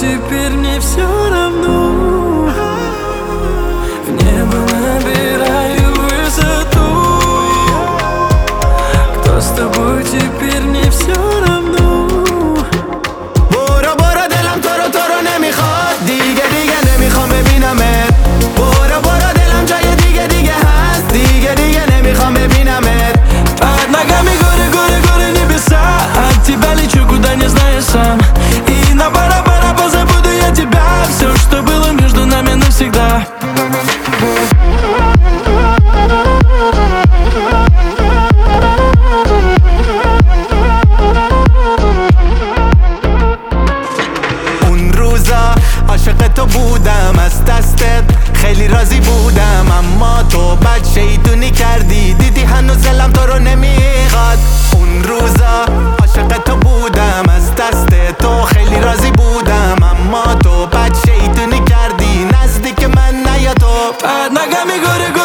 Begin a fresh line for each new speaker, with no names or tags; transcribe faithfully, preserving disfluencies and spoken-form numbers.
теперь мне все равно. В небо набираю высоту. Кто с тобой теперь мне все равно.
برو برو دلم تو رو تو رو نمیخواد، دیگه دیگه نمیخوام ببینمت. برو برو دلم جای دیگه دیگه هست، دیگه دیگه نمیخوام ببینمت.
Под ногами горы, горы, горы, небеса. От тебя лечу, куда не знаю сам. И на пара-пара позабуду я тебя. Все, что было между нами навсегда.
اون روزا عاشق تو بودم، از دستت خیلی راضی بودم. اما تو بد شیطونی کردی، دیدی هنوز دلم تو رو نمیخواد. اون روزا عاشق تو بودم، از دست تو خیلی راضی بودم. اما تو بد شیطونی کردی، نزدیک من نیا تو.
Под ногами горы,